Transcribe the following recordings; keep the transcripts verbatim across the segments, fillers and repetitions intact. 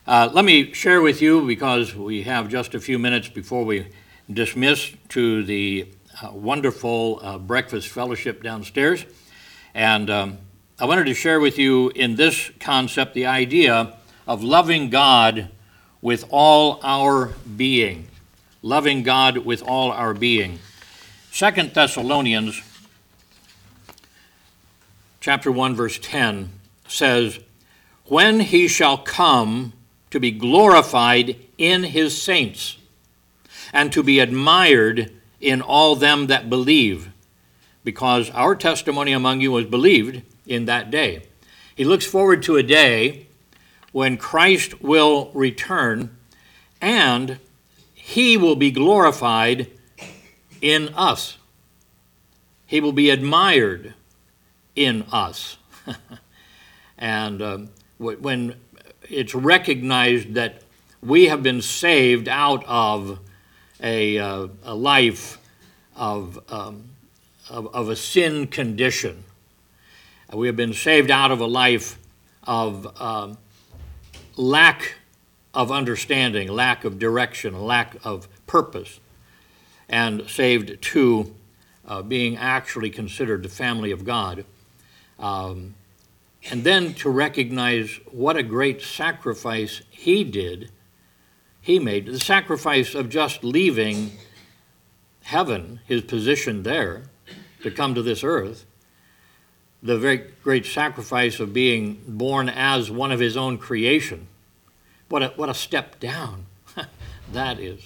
Uh, let me share with you, because we have just a few minutes before we dismiss to the uh, wonderful uh, breakfast fellowship downstairs. And um, I wanted to share with you in this concept the idea of loving God with all our being. Loving God with all our being. Second Thessalonians chapter one, verse ten says, "When he shall come to be glorified in his saints, and to be admired in all them that believe, because our testimony among you was believed in that day." He looks forward to a day when Christ will return, and he will be glorified in us. He will be admired in us. And um, when it's recognized that we have been saved out of a, uh, a life of, um, of, of a sin condition. We have been saved out of a life of um, lack of understanding, lack of direction, lack of purpose, and saved to uh, being actually considered the family of God. Um, and then to recognize what a great sacrifice he did, he made, the sacrifice of just leaving heaven, his position there, to come to this earth, the very great sacrifice of being born as one of his own creation. What a, what a step down that is.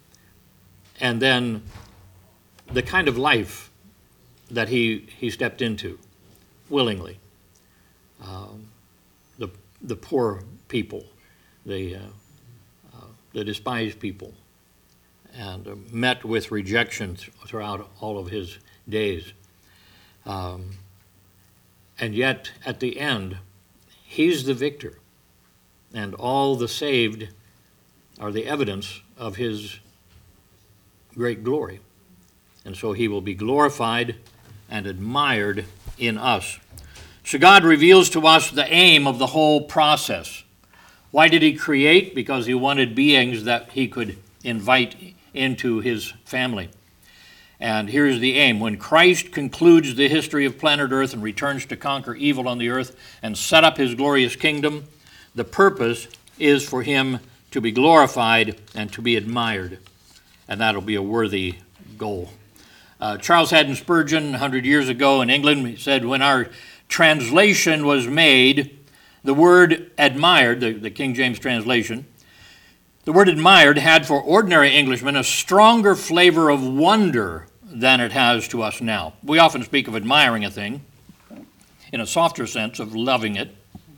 And then the kind of life that he, he stepped into willingly. Um, the, the poor people, the, uh, uh, the despised people, and uh, met with rejection th- throughout all of his days. Um, and yet, at the end, he's the victor. And all the saved are the evidence of his great glory. And so he will be glorified and admired in us. So God reveals to us the aim of the whole process. Why did he create? Because he wanted beings that he could invite into his family. And here's the aim. When Christ concludes the history of planet Earth and returns to conquer evil on the earth and set up his glorious kingdom, the purpose is for him to be glorified and to be admired. And that'll be a worthy goal. Uh, Charles Haddon Spurgeon, one hundred years ago in England, he said, when our translation was made, the word admired, the, the King James translation, the word admired had for ordinary Englishmen a stronger flavor of wonder than it has to us now. We often speak of admiring a thing in a softer sense of loving it.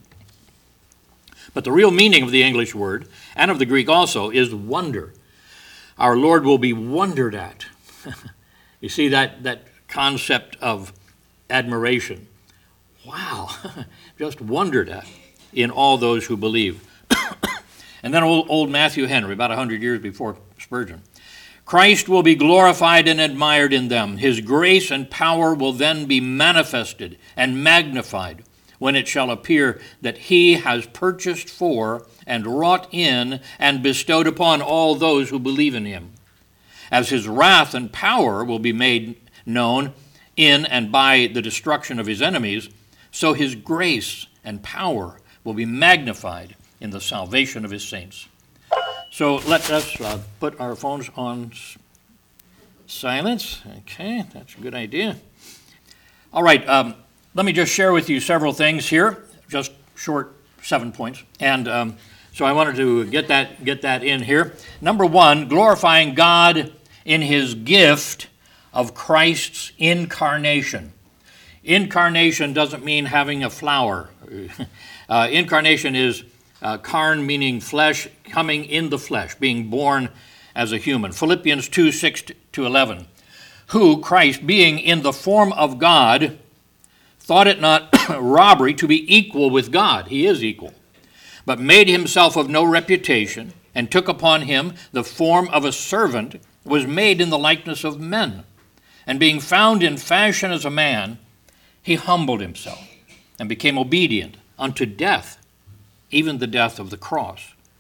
But the real meaning of the English word, and of the Greek also, is wonder. Our Lord will be wondered at. You see that, that concept of admiration. Wow, just wondered at in all those who believe. And then old, old Matthew Henry, about one hundred years before Spurgeon. Christ will be glorified and admired in them. His grace and power will then be manifested and magnified when it shall appear that he has purchased for and wrought in and bestowed upon all those who believe in him. As his wrath and power will be made known in and by the destruction of his enemies, so his grace and power will be magnified in the salvation of his saints. So let us uh, put our phones on s- silence. Okay, that's a good idea. All right, um, let me just share with you several things here, just short seven points. And um, so I wanted to get that, get that in here. Number one, glorifying God in his gift of Christ's incarnation. Incarnation doesn't mean having a flower. uh, incarnation is uh, carn, meaning flesh, coming in the flesh, being born as a human. Philippians two, six to eleven. Who, Christ, being in the form of God, thought it not robbery to be equal with God. He is equal. But made himself of no reputation, and took upon him the form of a servant, was made in the likeness of men. And being found in fashion as a man, he humbled himself and became obedient unto death, even the death of the cross.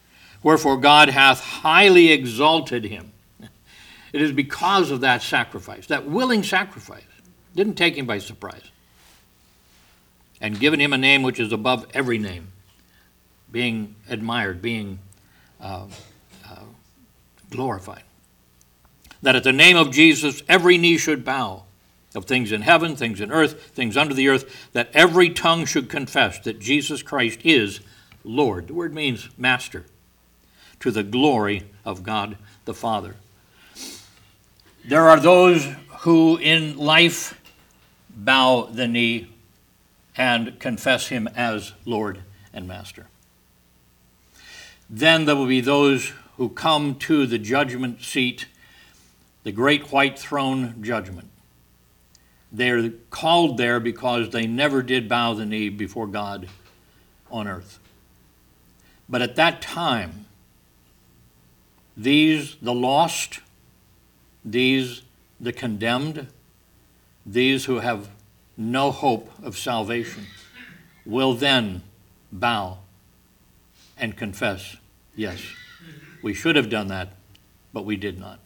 Wherefore God hath highly exalted him. It is because of that sacrifice, that willing sacrifice, didn't take him by surprise, and given him a name which is above every name, being admired, being uh, uh, glorified. That at the name of Jesus every knee should bow, of things in heaven, things in earth, things under the earth, that every tongue should confess that Jesus Christ is Lord. The word means master, to the glory of God the Father. There are those who in life bow the knee and confess him as Lord and Master. Then there will be those who come to the judgment seat, the great white throne judgment. They're called there because they never did bow the knee before God on earth. But at that time, these, the lost, these, the condemned, these who have no hope of salvation, will then bow and confess, yes, we should have done that, but we did not.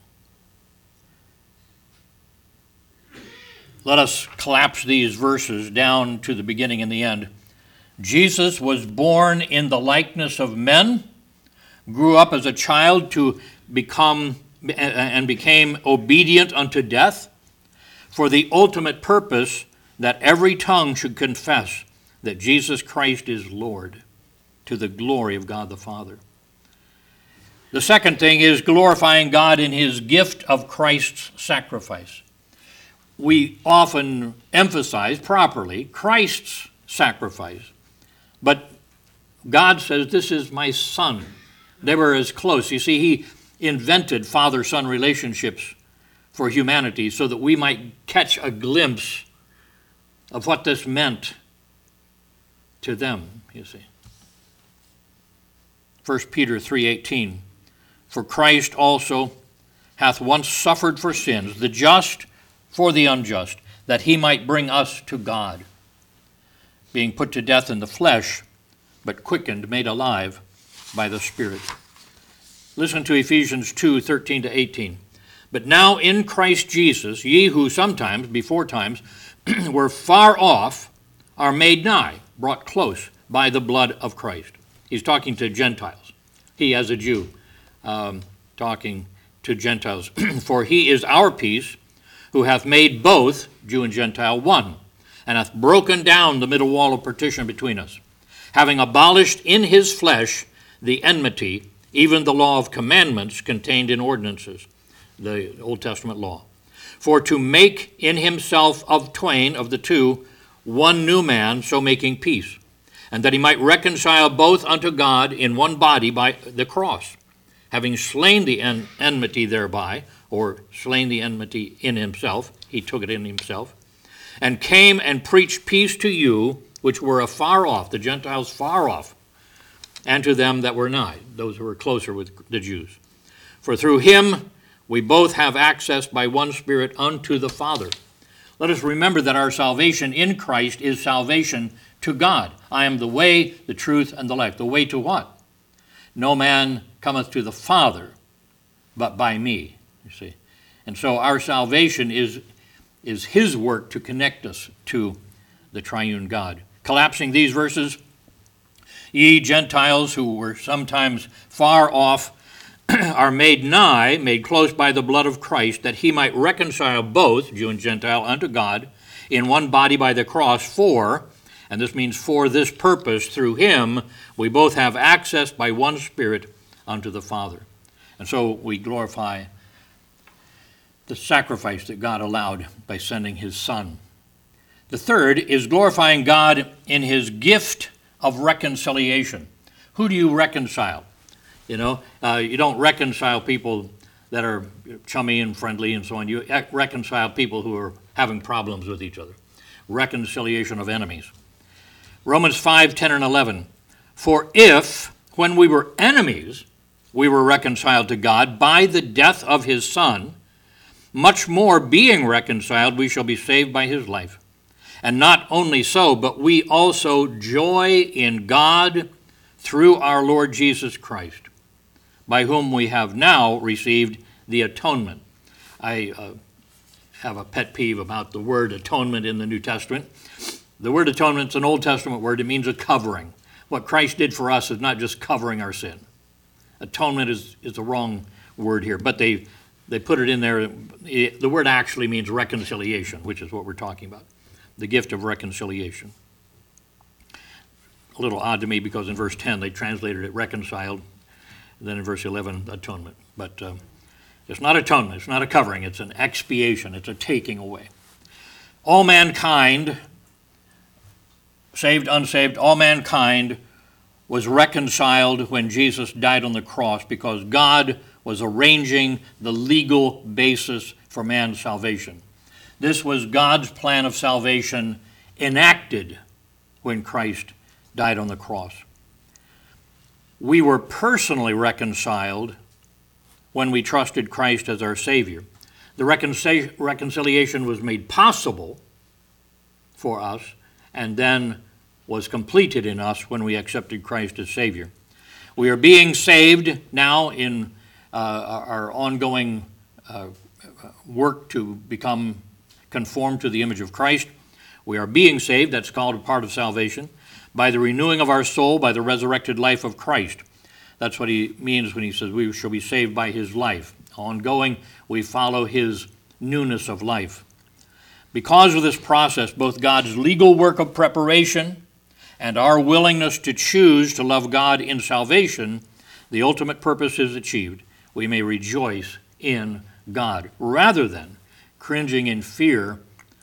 Let us collapse these verses down to the beginning and the end. Jesus was born in the likeness of men, grew up as a child to become and became obedient unto death, for the ultimate purpose that every tongue should confess that Jesus Christ is Lord, to the glory of God the Father. The second thing is glorifying God in his gift of Christ's sacrifice. We often emphasize properly Christ's sacrifice, but God says, this is my son. They were as close. You see, he invented father-son relationships for humanity so that we might catch a glimpse of what this meant to them, you see. First Peter three eighteen, for Christ also hath once suffered for sins, the just for the unjust, that he might bring us to God, being put to death in the flesh, but quickened, made alive by the Spirit. Listen to Ephesians two thirteen to eighteen. But now in Christ Jesus, ye who sometimes, before times, were far off, are made nigh, brought close by the blood of Christ. He's talking to Gentiles. He, as a Jew, um, talking to Gentiles. For he is our peace, who hath made both, Jew and Gentile, one, and hath broken down the middle wall of partition between us, having abolished in his flesh the enmity, even the law of commandments contained in ordinances, the Old Testament law, for to make in himself of twain, of the two, one new man, so making peace, and that he might reconcile both unto God in one body by the cross, having slain the en- enmity thereby, or slain the enmity in himself, he took it in himself, and came and preached peace to you, which were afar off, the Gentiles far off, and to them that were nigh, those who were closer with the Jews. For through him we both have access by one Spirit unto the Father. Let us remember that our salvation in Christ is salvation to God. I am the way, the truth, and the life. The way to what? No man cometh to the Father but by me, you see. And so our salvation is, is his work to connect us to the triune God. Collapsing these verses, ye Gentiles who were sometimes far off are made nigh, made close by the blood of Christ, that he might reconcile both, Jew and Gentile, unto God in one body by the cross, for, and this means for this purpose, through him, we both have access by one Spirit unto the Father. And so we glorify the sacrifice that God allowed by sending his Son. The third is glorifying God in his gift of reconciliation. Who do you reconcile? You know, uh, you don't reconcile people that are chummy and friendly and so on. You reconcile people who are having problems with each other. Reconciliation of enemies. Romans five, ten, and eleven. For if, when we were enemies, we were reconciled to God by the death of his Son, much more being reconciled, we shall be saved by his life. And not only so, but we also joy in God through our Lord Jesus Christ, by whom we have now received the atonement. I uh, have a pet peeve about the word atonement in the New Testament. The word atonement is an Old Testament word. It means a covering. What Christ did for us is not just covering our sin. Atonement is, is a wrong word here, but they, they put it in there. The word actually means reconciliation, which is what we're talking about, the gift of reconciliation. A little odd to me because in verse ten they translated it reconciled, and then in verse eleven, atonement. But um, it's not atonement, it's not a covering, it's an expiation, it's a taking away. All mankind, saved, unsaved, all mankind was reconciled when Jesus died on the cross because God was arranging the legal basis for man's salvation. This was God's plan of salvation enacted when Christ died on the cross. We were personally reconciled when we trusted Christ as our Savior. The reconcil- reconciliation was made possible for us and then was completed in us when we accepted Christ as Savior. We are being saved now in uh, our ongoing uh, work to become conformed to the image of Christ. We are being saved, that's called a part of salvation, by the renewing of our soul, by the resurrected life of Christ. That's what he means when he says we shall be saved by his life. Ongoing, we follow his newness of life. Because of this process, both God's legal work of preparation and our willingness to choose to love God in salvation, the ultimate purpose is achieved. We may rejoice in God rather than cringing in fear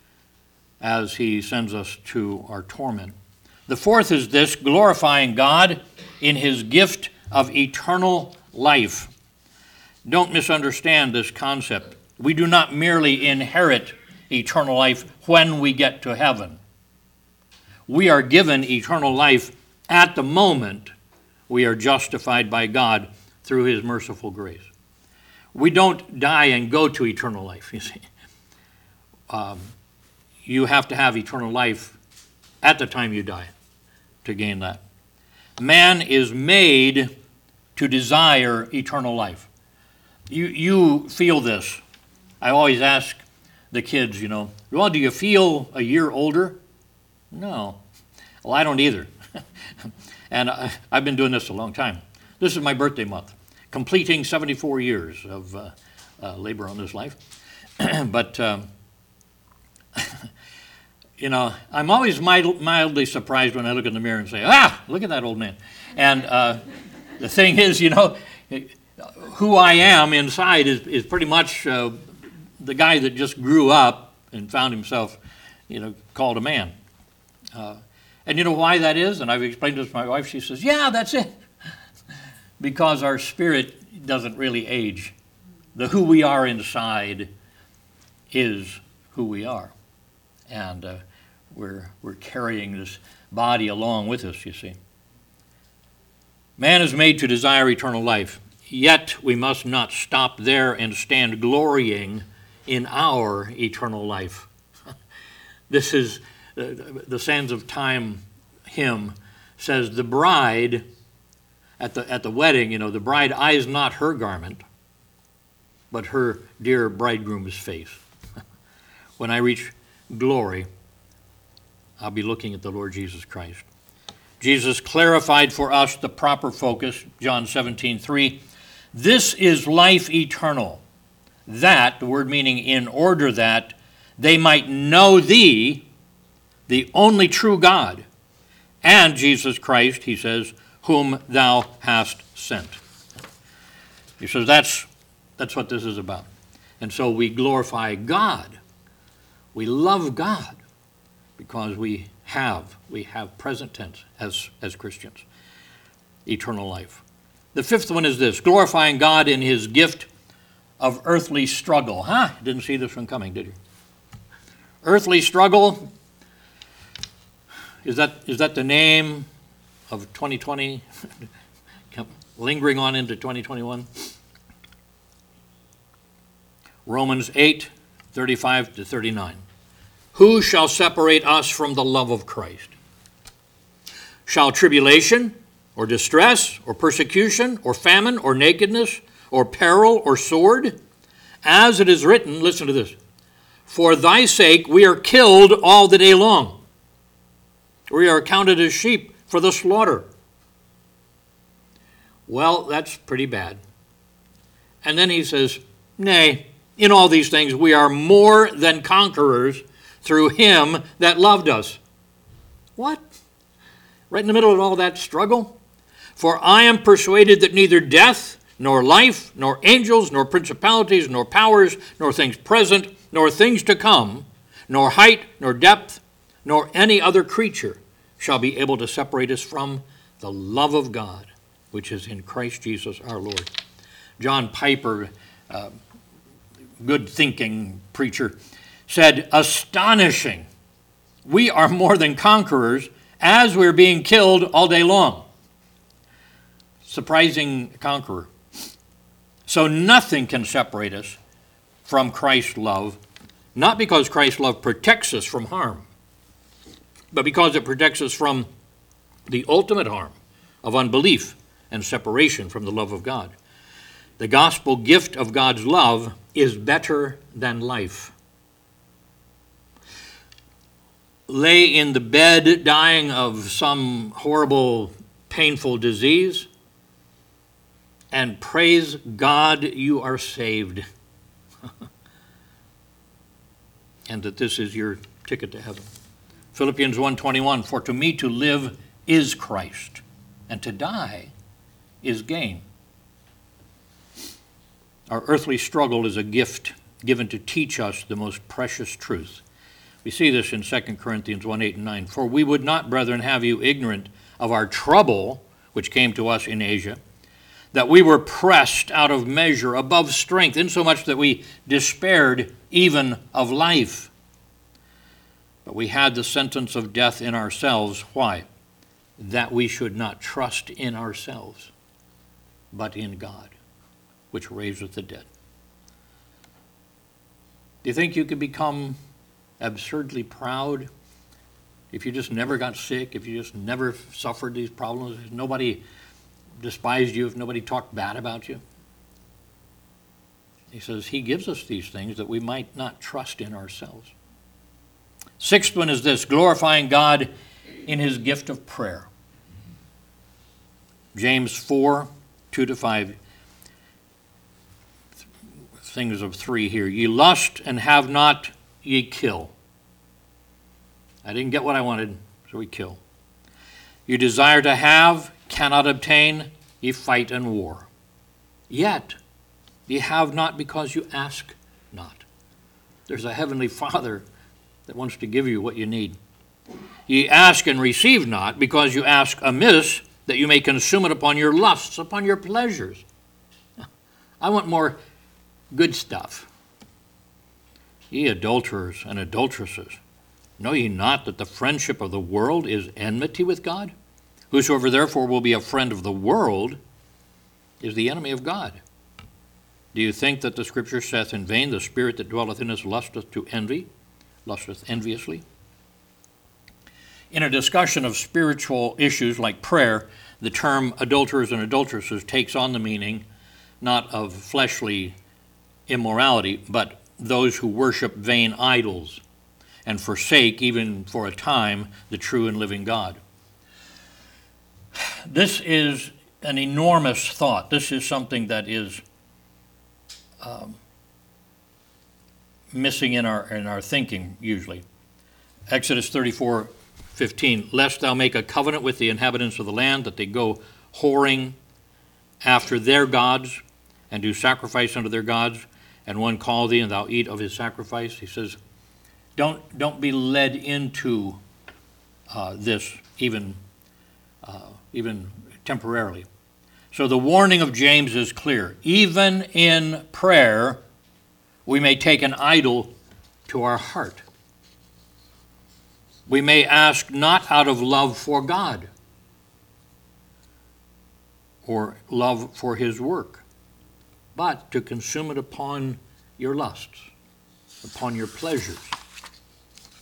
as he sends us to our torment. The fourth is this, glorifying God in his gift of eternal life. Don't misunderstand this concept. We do not merely inherit eternal life when we get to heaven. We are given eternal life at the moment we are justified by God through his merciful grace. We don't die and go to eternal life, you see. Um, you have to have eternal life at the time you die to gain that. Man is made to desire eternal life. You, you feel this. I always ask the kids, you know, well, do you feel a year older? No. Well, I don't either. And I, I've been doing this a long time. This is my birthday month, completing seventy-four years of uh, uh, labor on this life. But, um, you know, I'm always mild, mildly surprised when I look in the mirror and say, ah, look at that old man. And uh, the thing is, you know, who I am inside is, is pretty much uh, the guy that just grew up and found himself, you know, called a man. Uh, and you know why that is? And I've explained this to my wife. She says, yeah, that's it. Because our spirit doesn't really age. The who we are inside is who we are. And uh, we're, we're carrying this body along with us, you see. Man is made to desire eternal life. Yet we must not stop there and stand glorying in our eternal life. This is uh, the Sands of Time hymn says, the bride at the at the wedding, you know, the bride eyes not her garment, but her dear bridegroom's face. When I reach glory, I'll be looking at the Lord Jesus Christ. Jesus clarified for us the proper focus, John seventeen three. This is life eternal, that, the word meaning in order that, they might know thee, the only true God, and Jesus Christ, he says, whom thou hast sent. He says that's, that's what this is about. And so we glorify God. We love God because we have, we have present tense as, as Christians, eternal life. The fifth one is this, glorifying God in his gift of earthly struggle. Huh? Didn't see this one coming, did you? Earthly struggle, is that, is that the name of twenty twenty, lingering on into twenty twenty-one? Romans eight, thirty-five to thirty-nine. Who shall separate us from the love of Christ? Shall tribulation, or distress, or persecution, or famine, or nakedness, or peril, or sword? As it is written," listen to this, "For thy sake we are killed all the day long. We are counted as sheep for the slaughter." Well, that's pretty bad. And then he says, "Nay, in all these things we are more than conquerors through him that loved us." What? Right in the middle of all that struggle? "For I am persuaded that neither death, nor life, nor angels, nor principalities, nor powers, nor things present, nor things to come, nor height, nor depth, nor any other creature shall be able to separate us from the love of God, which is in Christ Jesus our Lord." John Piper, uh, good thinking preacher, said, "Astonishing. We are more than conquerors as we're being killed all day long." Surprising conqueror. So nothing can separate us from Christ's love, not because Christ's love protects us from harm, but because it protects us from the ultimate harm of unbelief and separation from the love of God. The gospel gift of God's love is better than life. Lay in the bed dying of some horrible, painful disease, and praise God you are saved. And that this is your ticket to heaven. Philippians one twenty-one, "For to me to live is Christ, and to die is gain." Our earthly struggle is a gift given to teach us the most precious truth. We see this in Second Corinthians one, eight and nine. "For we would not, brethren, have you ignorant of our trouble, which came to us in Asia, that we were pressed out of measure above strength, insomuch that we despaired even of life. But we had the sentence of death in ourselves." Why? "That we should not trust in ourselves, but in God, which raiseth the dead." Do you think you could become absurdly proud if you just never got sick, if you just never suffered these problems, if nobody despised you, if nobody talked bad about you? He says he gives us these things that we might not trust in ourselves. Sixth one is this, glorifying God in his gift of prayer. James four, two to five. Things of three here. "Ye lust and have not, ye kill." I didn't get what I wanted, so we kill. "You desire to have, cannot obtain, ye fight and war. Yet ye have not because you ask not." There's a heavenly Father that wants to give you what you need. "Ye ask and receive not, because you ask amiss, that you may consume it upon your lusts, upon your pleasures." I want more good stuff. "Ye adulterers and adulteresses, know ye not that the friendship of the world is enmity with God? Whosoever therefore will be a friend of the world is the enemy of God. Do you think that the scripture saith in vain, the spirit that dwelleth in us lusteth to envy, lusteth enviously?" In a discussion of spiritual issues like prayer, the term adulterers and adulteresses takes on the meaning not of fleshly immorality, but those who worship vain idols and forsake, even for a time, the true and living God. This is an enormous thought. This is something that is um, missing in our in our thinking usually. Exodus thirty-four fifteen, "Lest thou make a covenant with the inhabitants of the land, that they go whoring after their gods, and do sacrifice unto their gods, and one call thee, and thou eat of his sacrifice." He says, don't, don't be led into uh, this even, uh, even temporarily. So the warning of James is clear. Even in prayer, we may take an idol to our heart. We may ask not out of love for God or love for his work, but to consume it upon your lusts, upon your pleasures.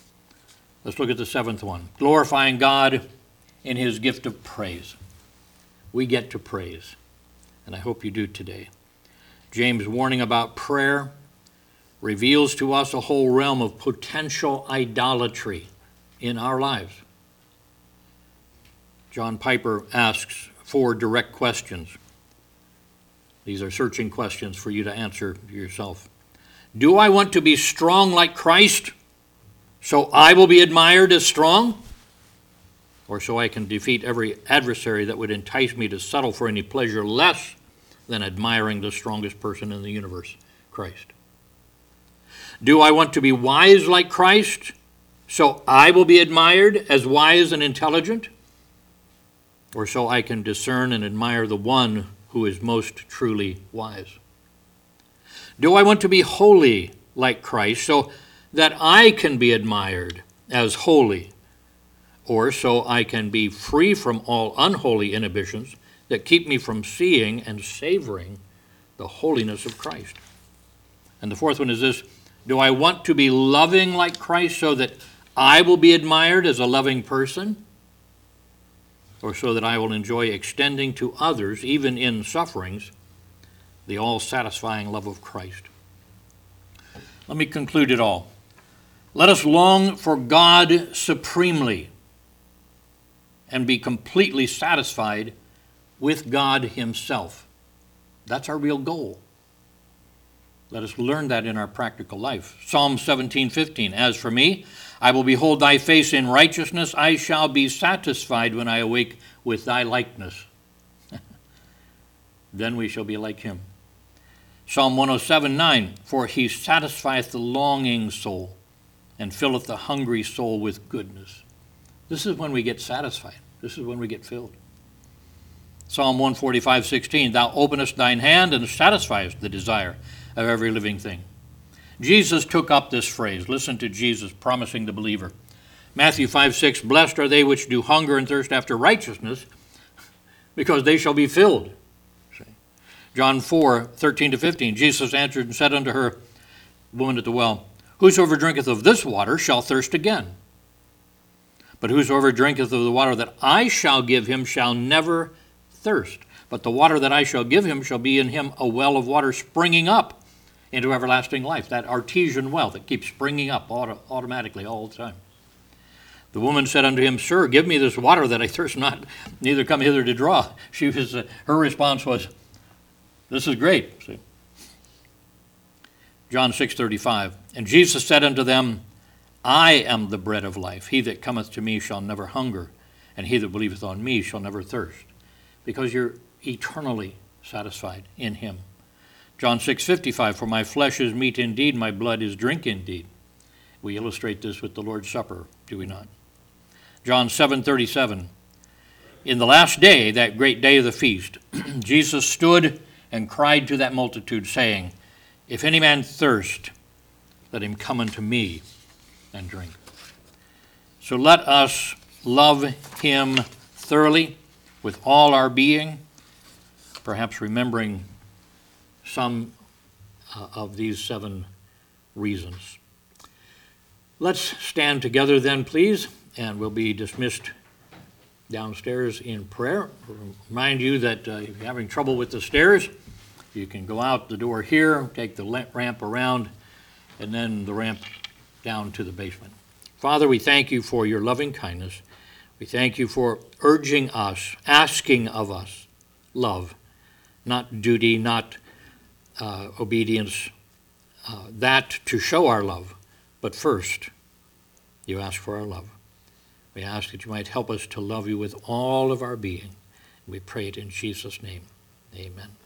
Let's look at the seventh one. Glorifying God in his gift of praise. we get to praise. And I hope you do today. James' warning about prayer reveals to us a whole realm of potential idolatry in our lives. John Piper asks four direct questions. These are searching questions for you to answer yourself. Do I want to be strong like Christ, so I will be admired as strong? Or so I can defeat every adversary that would entice me to settle for any pleasure less than admiring the strongest person in the universe, Christ? Do I want to be wise like Christ, so I will be admired as wise and intelligent? Or so I can discern and admire the one who is most truly wise? Do I want to be holy like Christ, so that I can be admired as holy? Or so I can be free from all unholy inhibitions that keep me from seeing and savoring the holiness of Christ? And the fourth one is this: do I want to be loving like Christ so that I will be admired as a loving person? Or so that I will enjoy extending to others, even in sufferings, the all-satisfying love of Christ? Let me conclude it all. Let us long for God supremely and be completely satisfied with God himself. That's our real goal. Let us learn that in our practical life. Psalm seventeen fifteen, as for me, I will behold thy face in righteousness. I shall be satisfied when I awake with thy likeness. Then we shall be like him. Psalm one oh seven nine, for he satisfieth the longing soul and filleth the hungry soul with goodness. This is when we get satisfied. This is when we get filled. Psalm one forty-five sixteen, thou openest thine hand and satisfiest the desire of every living thing. Jesus took up this phrase. Listen to Jesus promising the believer. Matthew five six, blessed are they which do hunger and thirst after righteousness, because they shall be filled. John four thirteen to fifteen, Jesus answered and said unto her, woman at the well, whosoever drinketh of this water shall thirst again. But whosoever drinketh of the water that I shall give him shall never thirst. But the water that I shall give him shall be in him a well of water springing up into everlasting life. That artesian well that keeps springing up auto- automatically all the time. The woman said unto him, sir, give me this water that I thirst not, neither come hither to draw. She was, uh, her response was, this is great. See? John six thirty-five, and Jesus said unto them, I am the bread of life. He that cometh to me shall never hunger, and he that believeth on me shall never thirst. Because you're eternally satisfied in him. John six fifty-five, for my flesh is meat indeed, my blood is drink indeed. We illustrate this with the Lord's Supper, do we not? John seven thirty-seven, in the last day, that great day of the feast, Jesus stood and cried to that multitude, saying, if any man thirst, let him come unto me and drink. So let us love him thoroughly with all our being, perhaps remembering some uh, of these seven reasons. Let's stand together then, please, and we'll be dismissed downstairs in prayer. Remind you that uh, if you're having trouble with the stairs, you can go out the door here, take the ramp around, and then the ramp down to the basement. Father, we thank you for your loving kindness. We thank you for urging us, asking of us love, not duty, not uh, obedience, uh, that to show our love, but first you ask for our love. We ask that you might help us to love you with all of our being. We pray it in Jesus' name. Amen.